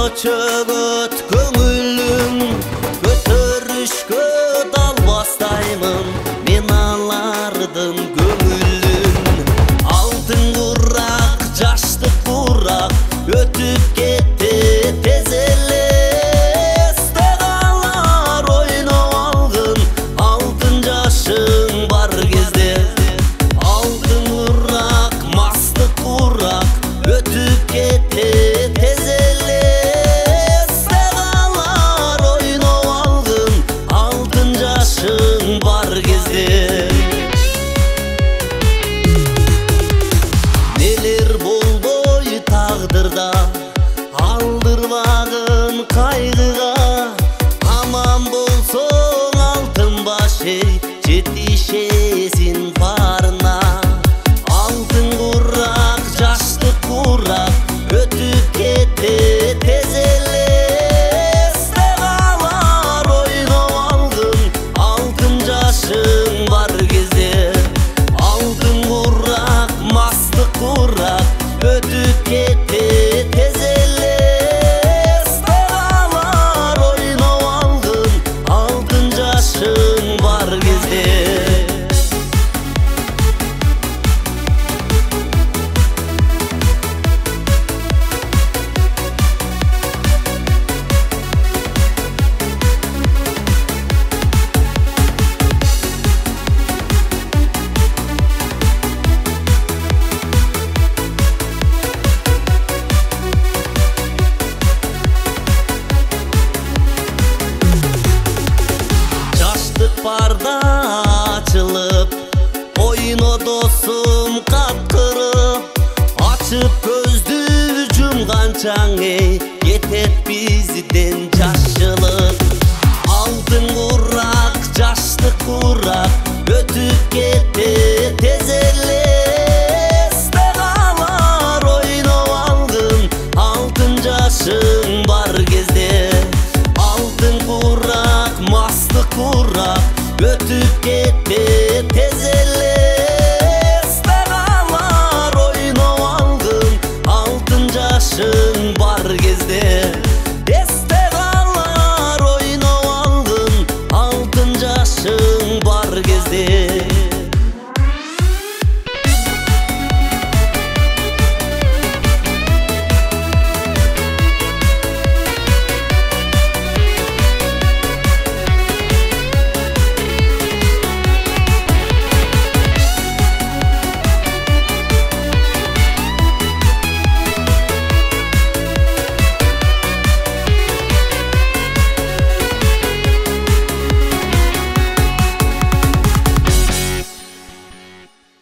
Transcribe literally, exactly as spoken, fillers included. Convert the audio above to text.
чөгөт көңүлүм, көтөрүшкө далбастаймын мен алардын көңүлүн. Алтын курак, жаштык курак өтүп кетти тез эле. Эсте калар ойноп алгын алтын жашың бар кезде. Алтын курак, мастык курак өтүп кетти тез эле. Эсте калар ойноп алгын алтын жашың бар кезде. Нелер болбой тагдырда алдырбагын кайгыга. Аман болсоң алтын баш эй, жетишесин барына. Алтын курак, жаштык курак өтүп кетти тез эле. Эсте калар ойноп алгын алтын жашың бар кезде. Алтын курак, мастык курак өтүп кетти тез эле. Эсте калар ойноп алгын алтын жашың бар кезде. Барда ачылып, ойно досум капкырып. Ачып көздү жумганчаң эй, кетет бизден жашылып.